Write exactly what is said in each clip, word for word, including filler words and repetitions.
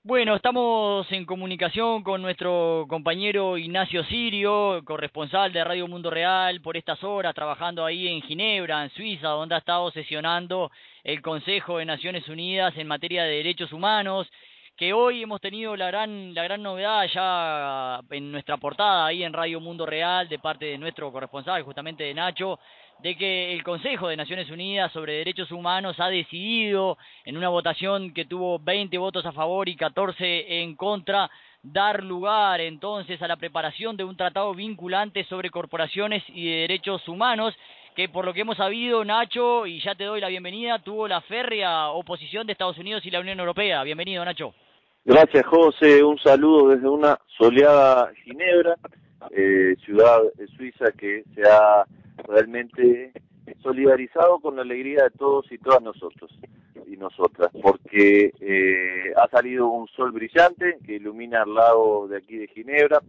Bueno, estamos en comunicación con nuestro compañero Ignacio Sirio, corresponsal de Radio Mundo Real, por estas horas, trabajando ahí en Ginebra, en Suiza, donde ha estado sesionando el Consejo de Naciones Unidas en materia de derechos humanos, que hoy hemos tenido la gran, la gran novedad ya en nuestra portada ahí en Radio Mundo Real, de parte de nuestro corresponsal, justamente de Nacho, de que el Consejo de Naciones Unidas sobre Derechos Humanos ha decidido, en una votación que tuvo veinte votos a favor y catorce en contra, dar lugar entonces a la preparación de un tratado vinculante sobre corporaciones y derechos humanos, que por lo que hemos sabido, Nacho, y ya te doy la bienvenida, tuvo la férrea oposición de Estados Unidos y la Unión Europea. Bienvenido, Nacho. Gracias, José. Un saludo desde una soleada Ginebra, eh, ciudad suiza que se ha realmente solidarizado con la alegría de todos y todas nosotros y nosotras, porque eh, ha salido un sol brillante que ilumina el lago de aquí de Ginebra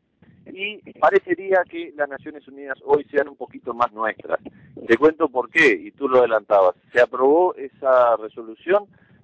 y parecería que las Naciones Unidas hoy sean un poquito más nuestras. Te cuento por qué, y tú lo adelantabas. Se aprobó esa resolución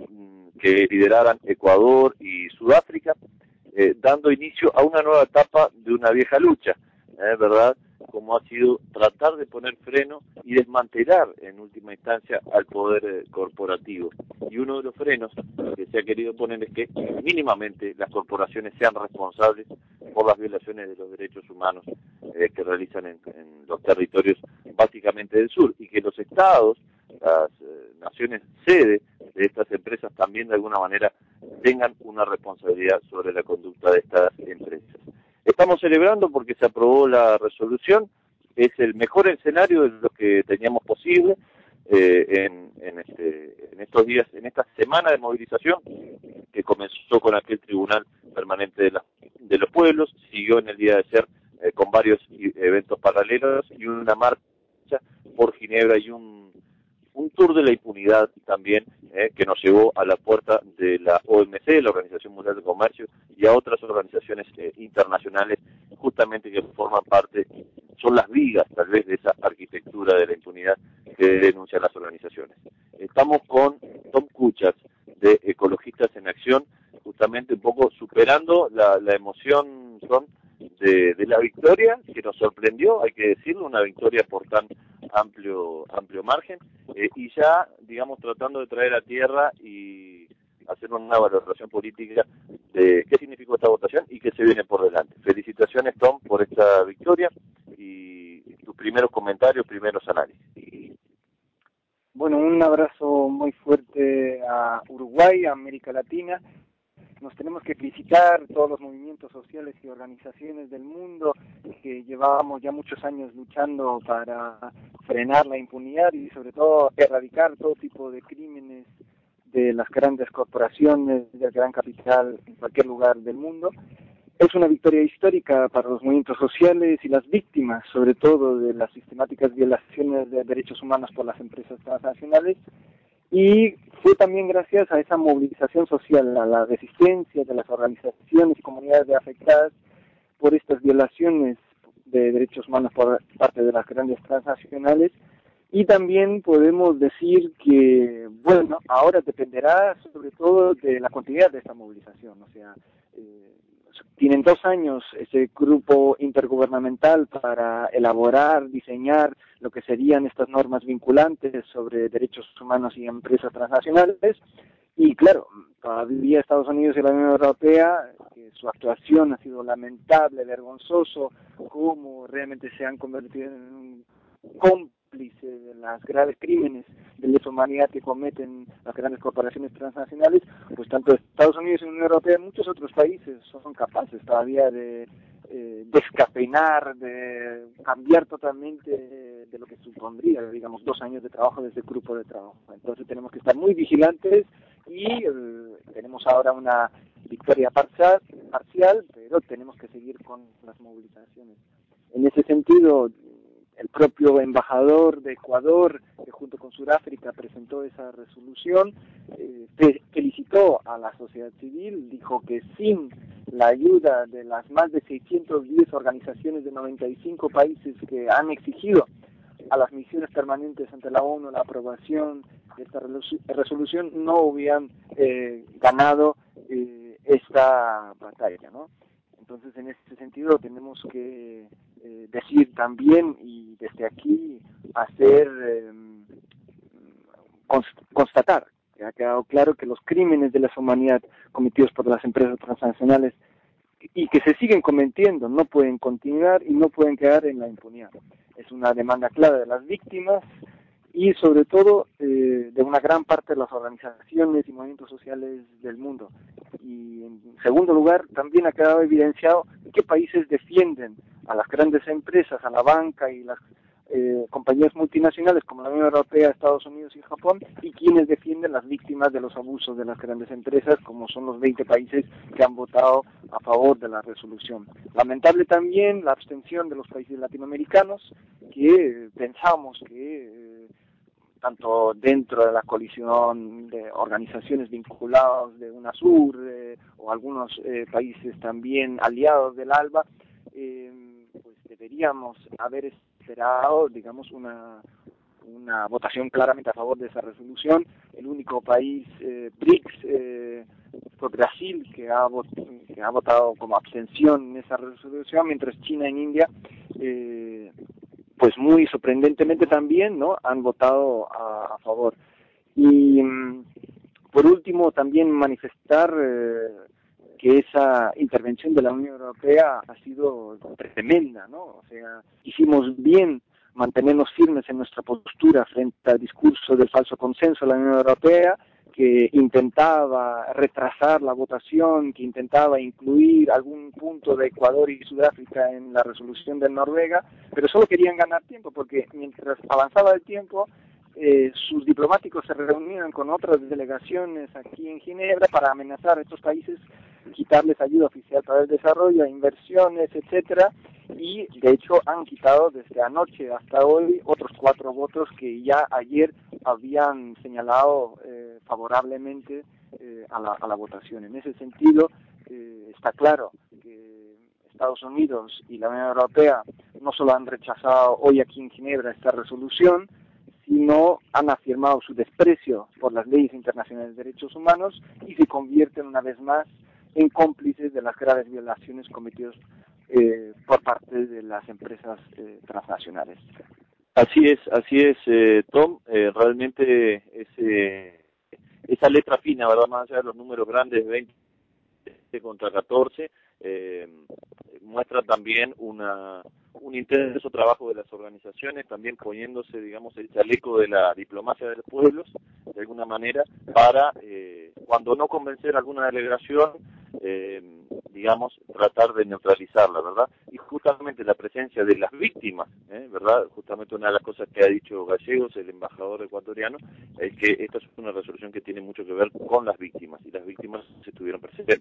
que lideraran Ecuador y Sudáfrica, eh, dando inicio a una nueva etapa de una vieja lucha, eh, ¿verdad? Como ha sido tratar de poner freno y desmantelar en última instancia al poder eh, corporativo. Y uno de los frenos que se ha querido poner es que mínimamente las corporaciones sean responsables por las violaciones de los derechos humanos eh, que realizan en, en los territorios básicamente del sur, y que los estados, las eh, naciones sede de estas empresas, también de alguna manera tengan una responsabilidad sobre la conducta de estas empresas. Estamos celebrando porque se aprobó la resolución, es el mejor escenario de lo que teníamos posible eh, en, en, este, en estos días, en esta semana de movilización que comenzó con aquel Tribunal Permanente de, la, de los Pueblos, siguió en el día de ayer eh, con varios eventos paralelos y una marcha por Ginebra y un un tour de la impunidad también, eh, que nos llevó a la puerta de la O M C, la Organización Mundial de Comercio, y a otras organizaciones eh, internacionales, justamente que forman parte, son las vigas tal vez de esa arquitectura de la impunidad que denuncian las organizaciones. Estamos con Tom Kuchas, de Ecologistas en Acción, justamente un poco superando la, la emoción, Tom, de, de la victoria, que nos sorprendió, hay que decirlo, una victoria por tan amplio amplio margen, eh, y ya, digamos, tratando de traer a tierra y hacer una valoración política de qué significó esta votación y qué se viene por delante. Felicitaciones, Tom, por esta victoria y tus primeros comentarios, primeros análisis. Bueno, un abrazo muy fuerte a Uruguay, a América Latina. Nos tenemos que felicitar todos los movimientos sociales y organizaciones del mundo que llevábamos ya muchos años luchando para frenar la impunidad y sobre todo erradicar todo tipo de crímenes de las grandes corporaciones, del gran capital en cualquier lugar del mundo. Es una victoria histórica para los movimientos sociales y las víctimas, sobre todo de las sistemáticas violaciones de derechos humanos por las empresas transnacionales. Y fue también gracias a esa movilización social, a la resistencia de las organizaciones y comunidades afectadas por estas violaciones de derechos humanos por parte de las grandes transnacionales. Y también podemos decir que, bueno, ahora dependerá sobre todo de la continuidad de esta movilización. O sea, eh, tienen dos años ese grupo intergubernamental para elaborar, diseñar lo que serían estas normas vinculantes sobre derechos humanos y empresas transnacionales. Y claro, todavía Estados Unidos y la Unión Europea, que su actuación ha sido lamentable, vergonzoso, cómo realmente se han convertido en un cómplice de las graves crímenes de lesa humanidad que cometen las grandes corporaciones transnacionales, pues tanto Estados Unidos y la Unión Europea y muchos otros países son capaces todavía de eh, descafeinar, de cambiar totalmente de, de lo que supondría, digamos, dos años de trabajo de ese grupo de trabajo. Entonces tenemos que estar muy vigilantes y eh, tenemos ahora una victoria parcial, parcial, pero tenemos que seguir con las movilizaciones. En ese sentido, el propio embajador de Ecuador, que junto con Sudáfrica presentó esa resolución, eh, felicitó a la sociedad civil, dijo que sin la ayuda de las más de seiscientas diez organizaciones de noventa y cinco países que han exigido a las misiones permanentes ante la ONU la aprobación de esta resolución, no hubieran eh, ganado eh, esta batalla, ¿no? Entonces, en este sentido, tenemos que eh, decir también, y desde aquí hacer, eh, constatar, que ha quedado claro que los crímenes de lesa humanidad cometidos por las empresas transnacionales y que se siguen cometiendo no pueden continuar y no pueden quedar en la impunidad. Es una demanda clara de las víctimas y sobre todo eh, de una gran parte de las organizaciones y movimientos sociales del mundo. Y en segundo lugar, también ha quedado evidenciado qué países defienden a las grandes empresas, a la banca y las eh, compañías multinacionales como la Unión Europea, Estados Unidos y Japón, y quienes defienden las víctimas de los abusos de las grandes empresas, como son los veinte países que han votado a favor de la resolución. Lamentable también la abstención de los países latinoamericanos, que eh, pensamos que eh, tanto dentro de la coalición de organizaciones vinculadas de UNASUR eh, o algunos eh, países también aliados del ALBA, eh, pues deberíamos haber esperado, digamos, una una votación claramente a favor de esa resolución. El único país eh, BRICS eh, fue Brasil, que ha, vot que ha votado como abstención en esa resolución, mientras China e India eh, pues muy sorprendentemente también, ¿no?, han votado a, a favor. Y por último, también manifestar eh, que esa intervención de la Unión Europea ha sido tremenda, ¿no? O sea, hicimos bien mantenernos firmes en nuestra postura frente al discurso del falso consenso de la Unión Europea, que intentaba retrasar la votación, que intentaba incluir algún punto de Ecuador y Sudáfrica en la resolución de Noruega, pero solo querían ganar tiempo, porque mientras avanzaba el tiempo, eh, sus diplomáticos se reunían con otras delegaciones aquí en Ginebra para amenazar a estos países, quitarles ayuda oficial para el desarrollo, inversiones, etcétera, y de hecho han quitado desde anoche hasta hoy otros cuatro votos que ya ayer habían señalado eh, favorablemente eh, a, la, a la votación. En ese sentido, eh, está claro que Estados Unidos y la Unión Europea no solo han rechazado hoy aquí en Ginebra esta resolución, sino han afirmado su desprecio por las leyes internacionales de derechos humanos y se convierten una vez más en cómplices de las graves violaciones cometidas eh, por parte de las empresas eh, transnacionales. Así es, así es, eh, Tom, eh, realmente ese, esa letra fina, ¿verdad?, más allá de los números grandes, veinte contra catorce, eh, muestra también una un intenso trabajo de las organizaciones, también poniéndose, digamos, el chaleco de la diplomacia de los pueblos, de alguna manera, para, eh, cuando no convencer a alguna delegación, eh, digamos, tratar de neutralizarla, ¿verdad? Y justamente la presencia de las víctimas, ¿eh? ¿verdad? Justamente una de las cosas que ha dicho Gallegos, el embajador ecuatoriano, es que esta es una resolución que tiene mucho que ver con las víctimas, y las víctimas estuvieron presentes.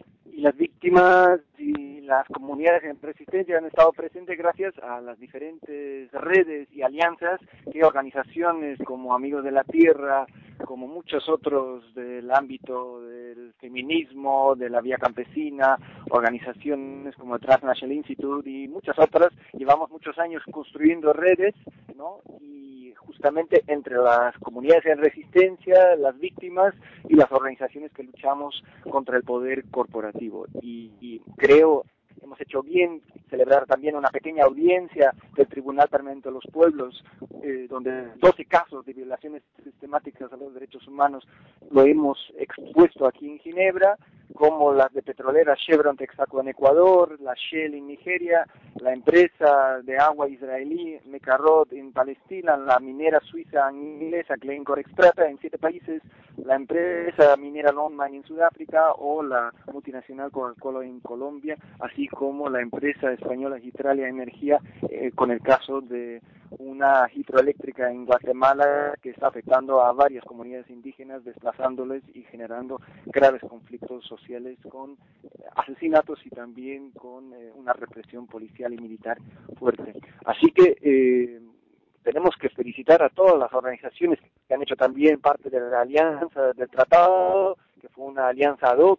Y las víctimas y las comunidades en resistencia han estado presentes gracias a las diferentes redes y alianzas que organizaciones como Amigos de la Tierra, como muchos otros del ámbito del feminismo, de la vía campesina, organizaciones como el Transnational Institute y muchas otras, llevamos muchos años construyendo redes, ¿no?, y justamente entre las comunidades en resistencia, las víctimas y las organizaciones que luchamos contra el poder corporativo. Y, y creo hemos hecho bien celebrar también una pequeña audiencia del Tribunal Permanente de los Pueblos, eh, donde doce casos de violaciones sistemáticas a los derechos humanos lo hemos expuesto aquí en Ginebra, como las de petroleras Chevron Texaco en Ecuador, la Shell en Nigeria, la empresa de agua israelí Mekarot en Palestina, la minera suiza inglesa Glencore Extrata en siete países, la empresa minera Longman en Sudáfrica o la multinacional Coca-Cola en Colombia, así como la empresa española Hitralia Energía eh, con el caso de una hidroeléctrica en Guatemala que está afectando a varias comunidades indígenas, desplazándoles y generando graves conflictos sociales con asesinatos y también con eh, una represión policial y militar fuerte. Así que eh, tenemos que felicitar a todas las organizaciones que han hecho también parte de la alianza del tratado, que fue una alianza ad hoc,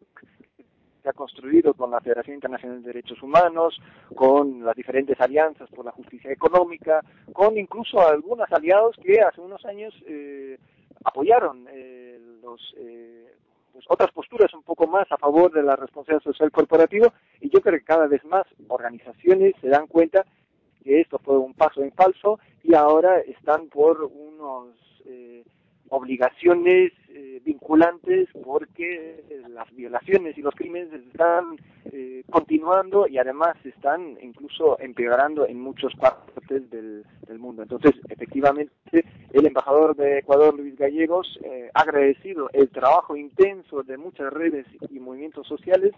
se ha construido con la Federación Internacional de Derechos Humanos, con las diferentes alianzas por la justicia económica, con incluso algunos aliados que hace unos años eh, apoyaron eh, los eh, pues otras posturas un poco más a favor de la responsabilidad social corporativa, y yo creo que cada vez más organizaciones se dan cuenta que esto fue un paso en falso y ahora están por unos eh, obligaciones eh, vinculantes porque las violaciones y los crímenes están eh, continuando y además están incluso empeorando en muchas partes del, del mundo. Entonces, efectivamente, el embajador de Ecuador, Luis Gallegos, eh, ha agradecido el trabajo intenso de muchas redes y movimientos sociales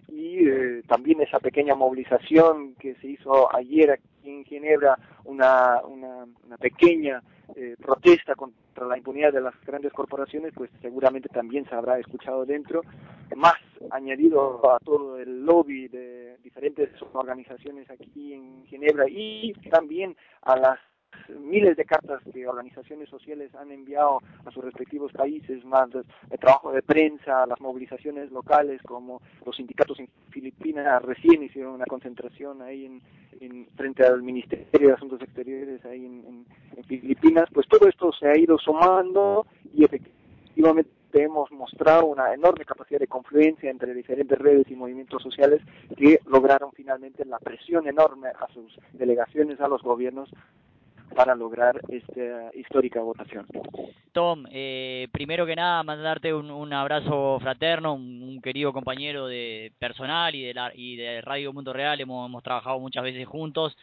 y eh, también esa pequeña movilización que se hizo ayer aquí en Ginebra, una, una, una pequeña eh, protesta contra la impunidad de las grandes corporaciones, pues seguramente también se habrá escuchado dentro, más añadido a todo el lobby de diferentes organizaciones aquí en Ginebra y también a las miles de cartas que organizaciones sociales han enviado a sus respectivos países, más el trabajo de prensa, las movilizaciones locales como los sindicatos en Filipinas recién hicieron una concentración ahí en, en frente al Ministerio de Asuntos Exteriores ahí en, en, en Filipinas, pues todo esto se ha ido sumando y efectivamente hemos mostrado una enorme capacidad de confluencia entre diferentes redes y movimientos sociales que lograron finalmente la presión enorme a sus delegaciones, a los gobiernos, para lograr esta histórica votación. Tom, eh, primero que nada, mandarte un, un abrazo fraterno, un, un querido compañero de personal y de, la, y de Radio Mundo Real, hemos, hemos trabajado muchas veces juntos.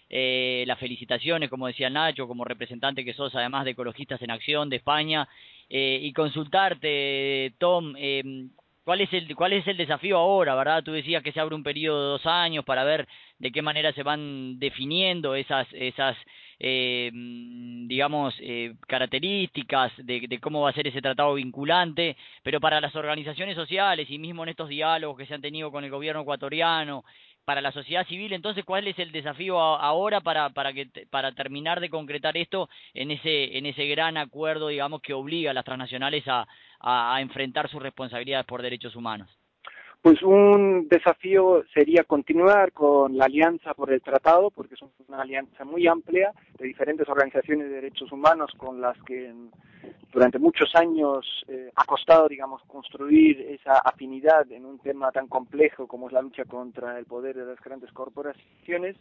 Eh, las felicitaciones, como decía Nacho, como representante que sos, además de Ecologistas en Acción de España, eh, y consultarte, Tom, eh, ¿cuál es el cuál es el desafío ahora, verdad? Tú decías que se abre un periodo de dos años para ver de qué manera se van definiendo esas esas eh, digamos eh, características de, de cómo va a ser ese tratado vinculante, pero para las organizaciones sociales y mismo en estos diálogos que se han tenido con el gobierno ecuatoriano, para la sociedad civil, entonces, ¿cuál es el desafío a, ahora para para que para terminar de concretar esto en ese en ese gran acuerdo, digamos, que obliga a las transnacionales a, a, a enfrentar sus responsabilidades por derechos humanos? Pues un desafío sería continuar con la alianza por el tratado, porque es una alianza muy amplia de diferentes organizaciones de derechos humanos con las que durante muchos años eh, ha costado, digamos, construir esa afinidad en un tema tan complejo como es la lucha contra el poder de las grandes corporaciones.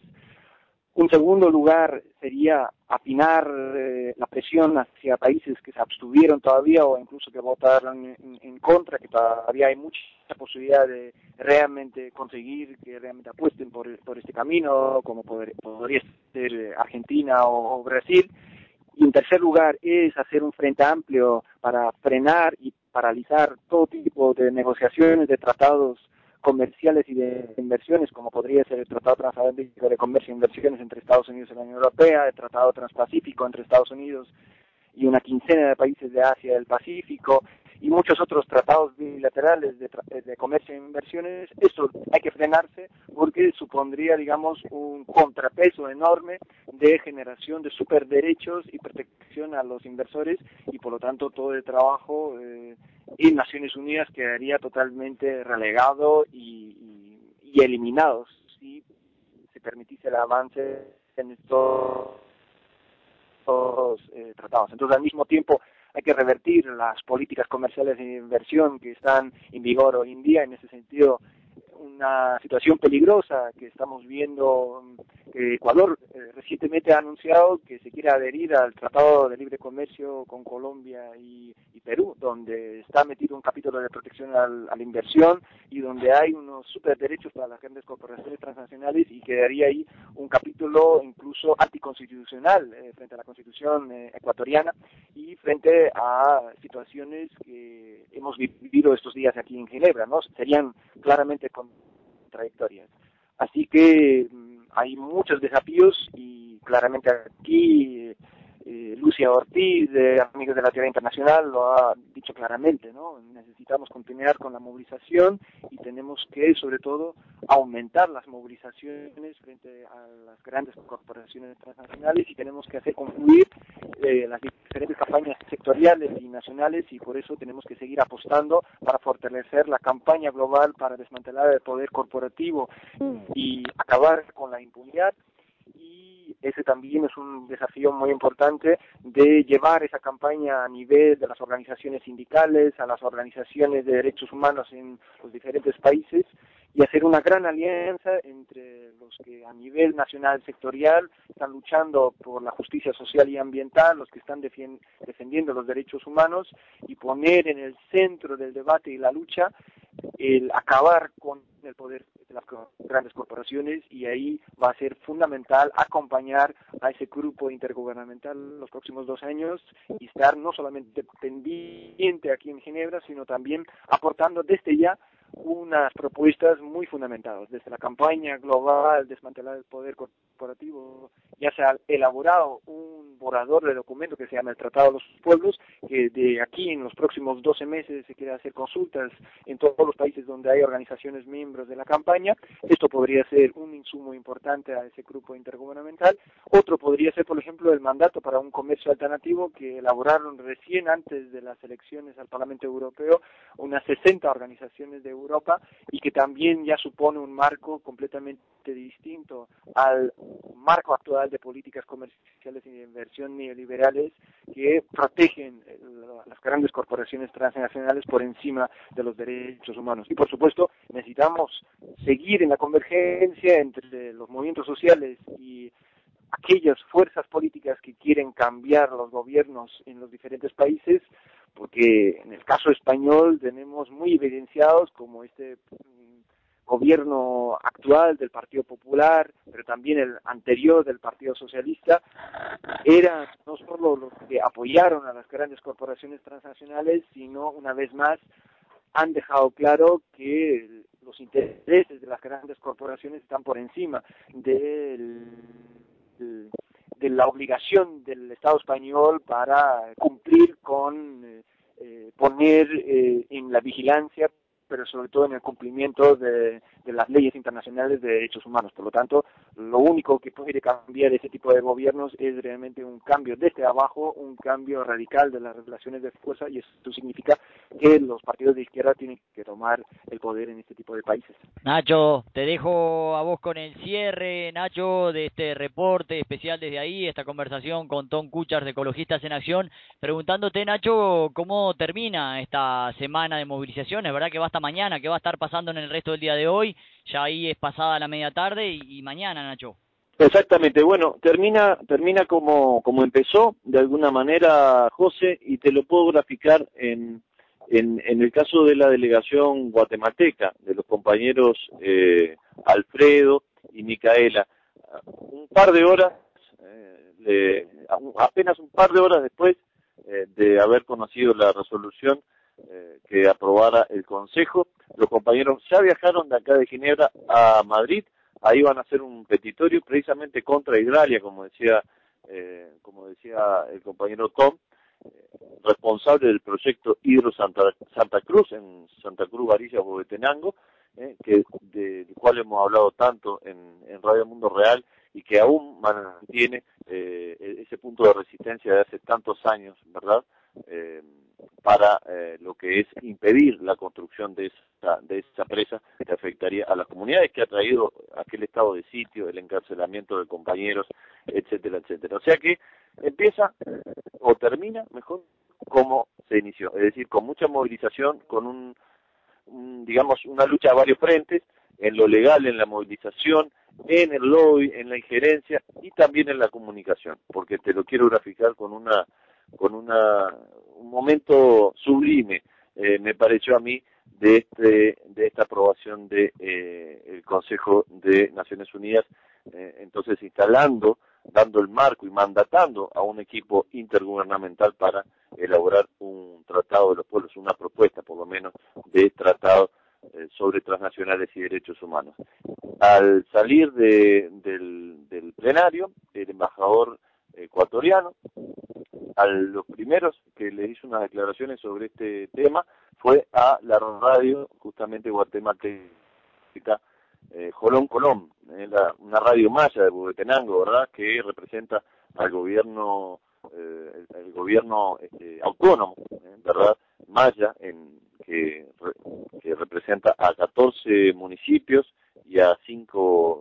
Un segundo lugar sería afinar eh, la presión hacia países que se abstuvieron todavía o incluso que votaron en, en contra, que todavía hay mucha posibilidad de realmente conseguir que realmente apuesten por, por este camino, como poder, podría ser Argentina o, o Brasil. Y en tercer lugar es hacer un frente amplio para frenar y paralizar todo tipo de negociaciones, de tratados comerciales y de inversiones, como podría ser el Tratado Transatlántico de Comercio e Inversiones entre Estados Unidos y la Unión Europea, el Tratado Transpacífico entre Estados Unidos y una quincena de países de Asia y del Pacífico, y muchos otros tratados bilaterales de, de comercio e inversiones. Esto hay que frenarse porque supondría, digamos, un contrapeso enorme de generación de superderechos y protección a los inversores, y por lo tanto todo el trabajo eh, en Naciones Unidas quedaría totalmente relegado y, y, y eliminado si se permitiese el avance en estos Todos, eh, tratados. Entonces, al mismo tiempo, hay que revertir las políticas comerciales de inversión que están en vigor hoy en día. En ese sentido, una situación peligrosa que estamos viendo, que Ecuador eh, recientemente ha anunciado que se quiere adherir al Tratado de Libre Comercio con Colombia y, y Perú, donde está metido un capítulo de protección al, a la inversión y donde hay unos superderechos para las grandes corporaciones transnacionales, y quedaría ahí un capítulo incluso anticonstitucional eh, frente a la Constitución eh, ecuatoriana y frente a situaciones que hemos vivido estos días aquí en Ginebra, ¿no? Serían claramente contradictorias. Así que mmm, hay muchos desafíos y claramente aquí eh, Lucia Ortiz, de Amigos de la Tierra Internacional, lo ha dicho claramente, ¿no? Necesitamos continuar con la movilización y tenemos que, sobre todo, aumentar las movilizaciones frente a las grandes corporaciones transnacionales, y tenemos que hacer confluir eh, las diferentes campañas sectoriales y nacionales, y por eso tenemos que seguir apostando para fortalecer la campaña global para desmantelar el poder corporativo y acabar con la impunidad, y ese también es un desafío muy importante de llevar esa campaña a nivel de las organizaciones sindicales, a las organizaciones de derechos humanos en los diferentes países, y hacer una gran alianza entre los que a nivel nacional sectorial están luchando por la justicia social y ambiental, los que están defendiendo los derechos humanos, y poner en el centro del debate y la lucha el acabar con el poder de las grandes corporaciones, y ahí va a ser fundamental acompañar a ese grupo intergubernamental los próximos dos años y estar no solamente pendiente aquí en Ginebra, sino también aportando desde ya unas propuestas muy fundamentadas. Desde la campaña global Desmantelar el Poder Corporativo ya se ha elaborado un borrador de documento que se llama el Tratado de los Pueblos, que de aquí en los próximos doce meses se quiere hacer consultas en todos los países donde hay organizaciones miembros de la campaña. Esto podría ser un insumo importante a ese grupo intergubernamental. Otro podría ser, por ejemplo, el mandato para un comercio alternativo que elaboraron recién antes de las elecciones al Parlamento Europeo unas sesenta organizaciones de Europa, y que también ya supone un marco completamente distinto al marco actual de políticas comerciales y de inversión neoliberales que protegen las grandes corporaciones transnacionales por encima de los derechos humanos. Y por supuesto necesitamos seguir en la convergencia entre los movimientos sociales y aquellas fuerzas políticas que quieren cambiar los gobiernos en los diferentes países, porque en el caso español tenemos muy evidenciados como este gobierno actual del Partido Popular, pero también el anterior del Partido Socialista, eran no solo los que apoyaron a las grandes corporaciones transnacionales, sino una vez más han dejado claro que los intereses de las grandes corporaciones están por encima del de la obligación del Estado español para cumplir con eh, eh, poner eh, en la vigilancia, pero sobre todo en el cumplimiento de, de las leyes internacionales de derechos humanos. Por lo tanto, lo único que puede cambiar ese tipo de gobiernos es realmente un cambio desde abajo, un cambio radical de las relaciones de fuerza, y esto significa que los partidos de izquierda tienen que tomar el poder en este tipo de países. Nacho, te dejo a vos con el cierre, Nacho, de este reporte especial desde ahí, esta conversación con Tom Kuchar de Ecologistas en Acción, preguntándote, Nacho, cómo termina esta semana de movilizaciones, ¿verdad? Que va hasta mañana, ¿qué va a estar pasando en el resto del día de hoy? Ya ahí es pasada la media tarde y, y mañana, Nacho. Exactamente, bueno, termina termina como, como empezó, de alguna manera, José, y te lo puedo graficar en, en, en el caso de la delegación guatemalteca, de los compañeros eh, Alfredo y Micaela. Un par de horas, eh, de, apenas un par de horas después eh, de haber conocido la resolución eh, que aprobara el Consejo, los compañeros ya viajaron de acá de Ginebra a Madrid. Ahí van a hacer un petitorio precisamente contra Hidralia, como decía eh, como decía el compañero Tom, eh, responsable del proyecto Hidro Santa, Santa Cruz, en Santa Cruz, Varillas, Huehuetenango, eh, que del cual hemos hablado tanto en, en Radio Mundo Real, y que aún mantiene eh, ese punto de resistencia de hace tantos años, ¿verdad?, eh, para eh, lo que es impedir la construcción de esa, de esa presa que afectaría a las comunidades, que ha traído aquel estado de sitio, el encarcelamiento de compañeros, etcétera, etcétera. O sea que empieza o termina mejor como se inició, es decir, con mucha movilización, con un, un digamos, una lucha a varios frentes, en lo legal, en la movilización, en el lobby, en la injerencia y también en la comunicación, porque te lo quiero graficar con una con una un momento sublime, eh, me pareció a mí, de este de esta aprobación de eh, el Consejo de Naciones Unidas, eh, entonces instalando, dando el marco y mandatando a un equipo intergubernamental para elaborar un tratado de los pueblos, una propuesta por lo menos de tratado eh, sobre transnacionales y derechos humanos. Al salir de, del, del plenario, el embajador ecuatoriano, a los primeros que le hizo unas declaraciones sobre este tema fue a la radio justamente guatemalteca, eh, Jolón Colón, eh, la, una radio maya de Huehuetenango, ¿verdad?, que representa al gobierno eh, el, el gobierno este, autónomo, eh, ¿verdad?, maya, en, que, que representa a catorce municipios y a cinco y a cinco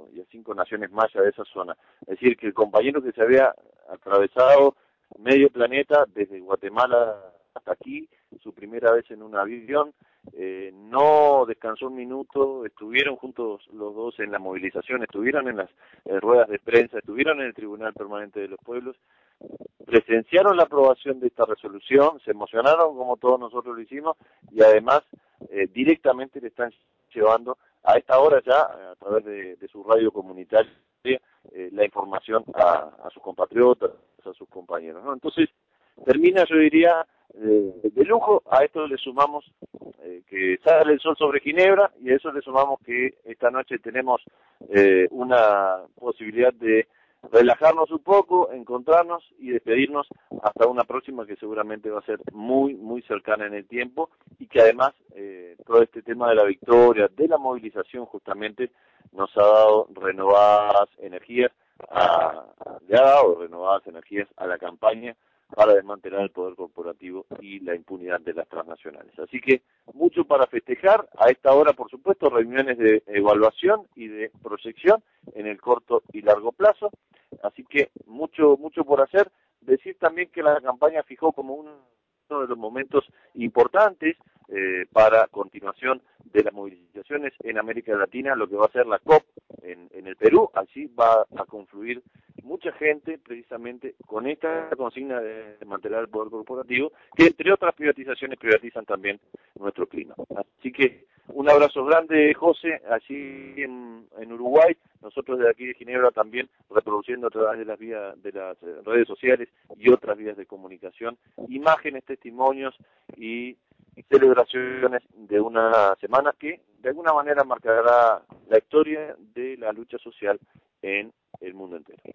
cinco naciones mayas de esa zona. Es decir, que el compañero que se había atravesado medio planeta desde Guatemala hasta aquí, su primera vez en un avión, eh, no descansó un minuto, estuvieron juntos los dos en la movilización, estuvieron en las eh, ruedas de prensa, estuvieron en el Tribunal Permanente de los Pueblos, presenciaron la aprobación de esta resolución, se emocionaron como todos nosotros lo hicimos y además eh, directamente le están llevando a esta hora ya, a través de, de su radio comunitaria, eh, la información a, a sus compatriotas, a sus compañeros, ¿no? Entonces, termina, yo diría, eh, de lujo. A esto le sumamos eh, que sale el sol sobre Ginebra y a eso le sumamos que esta noche tenemos eh, una posibilidad de relajarnos un poco, encontrarnos y despedirnos hasta una próxima que seguramente va a ser muy, muy cercana en el tiempo y que además eh, todo este tema de la victoria, de la movilización justamente, nos ha dado renovadas energías, a, le ha dado renovadas energías a la campaña para desmantelar el poder corporativo y la impunidad de las transnacionales. Así que mucho para festejar. A esta hora, por supuesto, reuniones de evaluación y de proyección en el corto y largo plazo. Así que mucho, mucho por hacer. Decir también que la campaña fijó como uno de los momentos importantes eh, para continuación de las movilizaciones en América Latina, lo que va a ser la COP en, en el Perú. Allí va a confluir mucha gente precisamente con esta consigna de desmantelar el poder corporativo, que entre otras privatizaciones privatizan también nuestro clima. Así que un abrazo grande, José, allí en, en Uruguay, nosotros desde aquí de Ginebra también reproduciendo a través de las vías de las redes sociales y otras vías de comunicación, imágenes, testimonios y celebraciones de una semana que de alguna manera marcará la historia de la lucha social en el mundo entero.